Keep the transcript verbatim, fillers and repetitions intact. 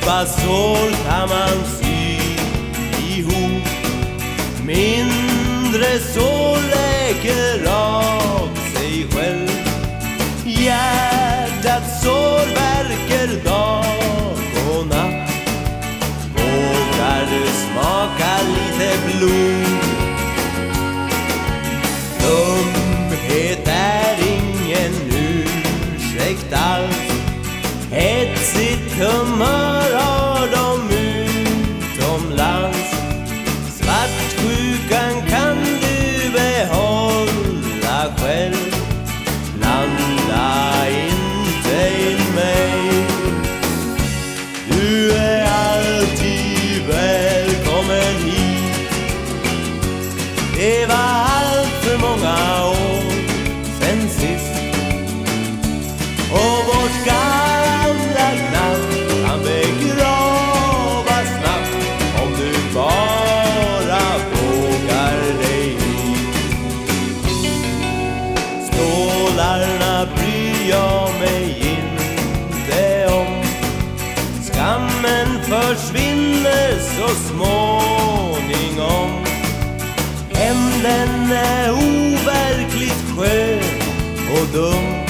sår kan man sy ihop. Mindre sår läker av sig själv. Hjärtats sår värker dag och natt. Vågar du smaka lite blod? Dumhet är ingen ursäkt alls. Hetsigt humör har de utomlands. Svartsjukan kan du behålla själv. Blanda inte in mig. Du är alltid välkommen hit. Det var allt för många år sen sist. Och vårt gamla namn kan begravas snabbt om du bara vågar dig hit. Stålarna bryr jag mig inte om. Skammen försvinner så småningom. Hämnden är overkligt skön och dum.